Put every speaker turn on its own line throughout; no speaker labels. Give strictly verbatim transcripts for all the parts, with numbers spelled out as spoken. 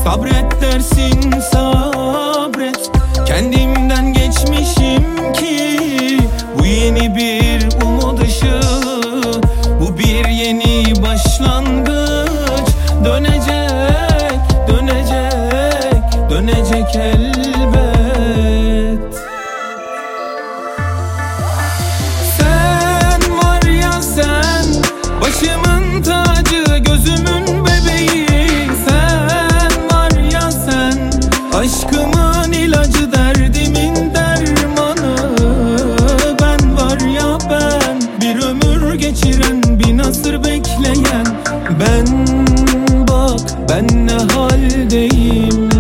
Sabret dersin sabret, kendimden geçmişim ki bu yeni bir umut ışığı, bu bir yeni başlangıç. Dönecek, dönecek, dönecek elbet. Sen var ya sen, başımın tacı, gözümün bebeği. Sen var ya sen, aşkımın ilacı, derdimin dermanı. Ben var ya ben, bir ömür geçiren, bin asır bekleyen. Ben bak ben ne haldeyim.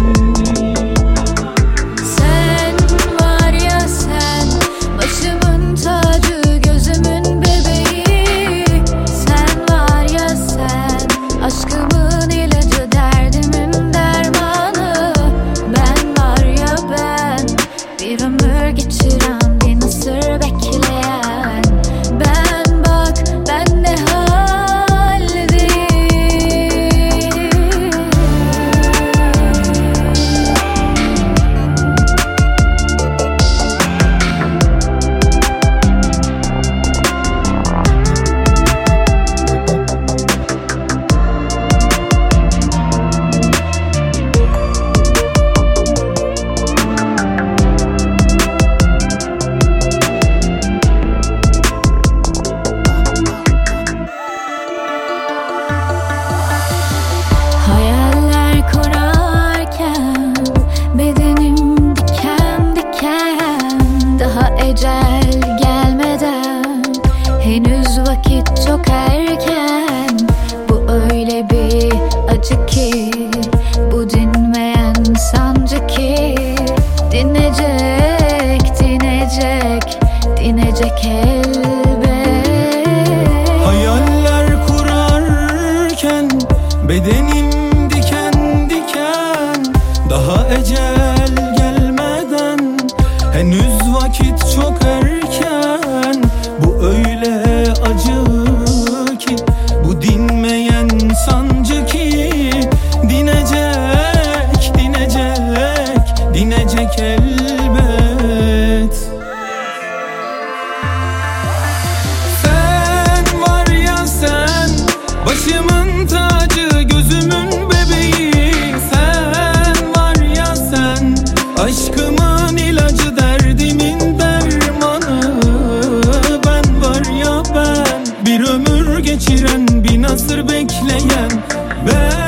Sen var ya sen, başımın tacı, gözümün bebeği. Sen var ya sen, aşkımın ilacı, derdimin dermanı. Ben var ya ben, bir ömür geçiren, bin asır bekleyen. Ben bak ben ne haldeyim. Hayaller kurarken bedenim diken diken. Daha ecel gelmeden, henüz vakit çok erken. Bu öyle bir acı ki, bu dinmeyen sancı ki. Dinecek, dinecek, dinecek elbet.
Hayaller kurarken bedenim diken diken. Daha ecel gelmeden, henüz vakit çok erken. Bu öyle acı ki, bu dinmeyen sancı ki. Dinecek, dinecek, dinecek elbet. Sen var ya sen, başımın tacı, gözümün bebeği. Sen var ya sen, aşkımın ilacı, derdimin dermanı. Ben var ya ben, bir ömür geçiren, bin asır bekleyen. Ben